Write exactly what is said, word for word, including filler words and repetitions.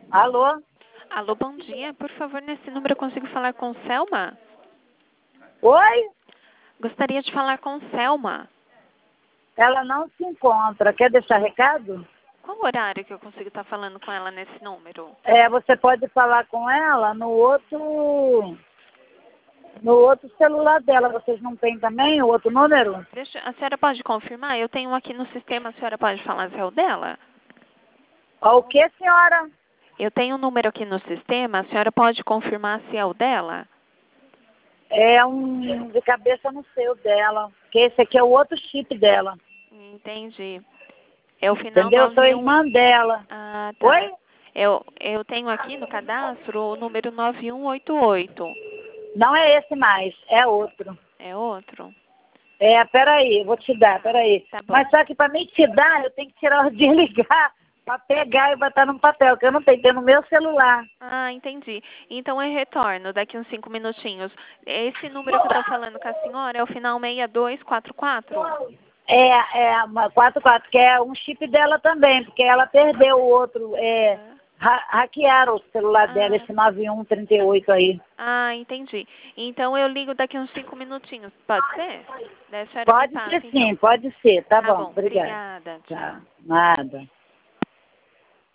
Alô? Alô, bom dia. Por favor, nesse número eu consigo falar com Selma? Oi? Gostaria de falar com Selma. Ela não se encontra. Quer deixar recado? Qual o horário que eu consigo estar falando com ela nesse número? É, você pode falar com ela no outro... No outro celular dela. Vocês não têm também o outro número? Deixa, a senhora pode confirmar? Eu tenho um aqui no sistema, a senhora pode falar se é o dela? Ó, o que, senhora? Eu tenho um número aqui no sistema, a senhora pode confirmar se é o dela? É um de cabeça no seu dela. Porque esse aqui é o outro chip dela. Entendi. É o final Entendeu? Eu sou nove um. irmã dela. Ah, tá. Oi? Eu, eu tenho aqui no cadastro o número nove um oito oito. Não é esse mais. É outro. É outro? É, peraí, eu vou te dar, peraí. Tá bom. Mas só que para mim te dar, eu tenho que tirar o desligar para pegar e botar no papel, que eu não tenho, tem no meu celular. Ah, entendi. Então eu retorno daqui uns cinco minutinhos. Esse número que eu tô falando com a senhora é o final seis dois quatro quatro? É, é uma quatro quatro, que é um chip dela também, porque ela perdeu o outro, é, ha hackearam o celular dela, Ah, esse nove um trinta e oito aí. ah, entendi. Então eu ligo daqui uns cinco minutinhos. Pode ser? Daí a senhora me Pode passa, ser então. sim, pode ser, tá Tá bom, bom. obrigada. Obrigada. Tchau. Tá, nada.